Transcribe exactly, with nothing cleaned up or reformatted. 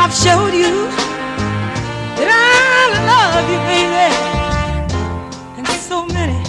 I've showed you that I love you, baby. And so many